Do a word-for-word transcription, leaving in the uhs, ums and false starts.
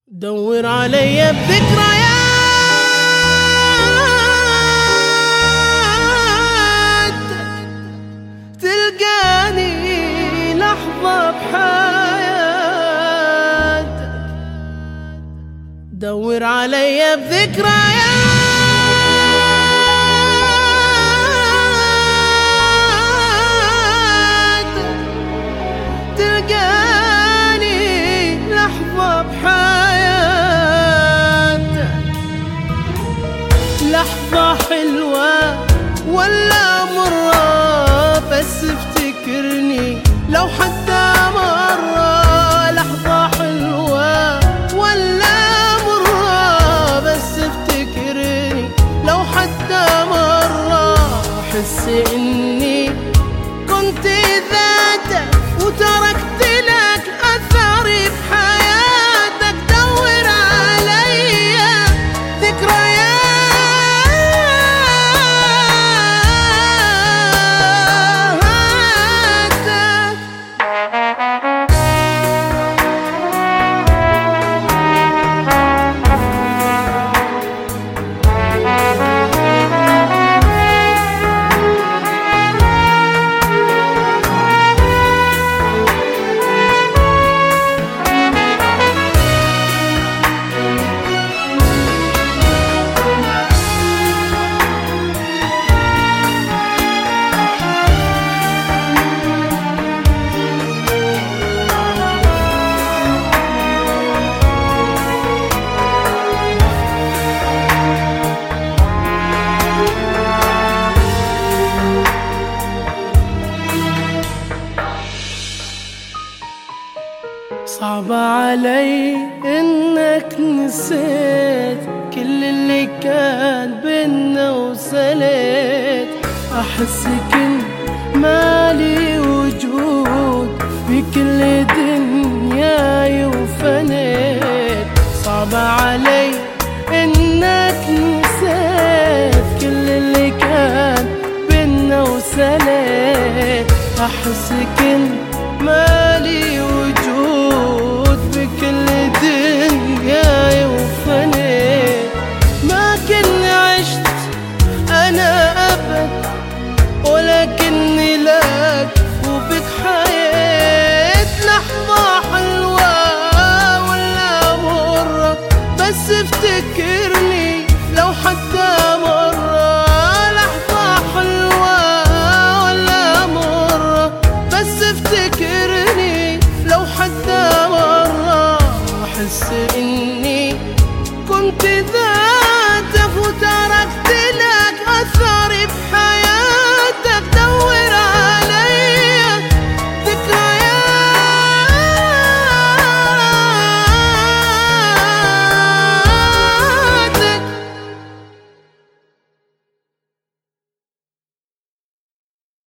دور علي بذكريات تلقاني لحظة بحياتك. دور علي بذكريات تلقاني لحظة بحياتك، لحظة حلوة ولا مرة بس افتكرني لو حتى مرة. لحظة حلوة ولا مرة بس افتكرني لو حتى مرة. أحس إني كنت ذاتك وتركت لك أثري بحياتك. دور علي ذكريات صعب علي انك نسيت كل اللي كان بينا وسليت. احس كل مالي وجود بكل دنياي وفنيت. صعب علي انك نسيت كل اللي كان بينا وسليت. احس كل مالي وجود بكل دنياي وفنيت. ما كنت عشت أنا أبد ولكني لك وبك حياة. لحظة حلوة ولا مرة بس افتكرني لو حتى مرة. لحظة حلوة ولا مرة بس افتكرني لو حتى مرة. أحس إني كنت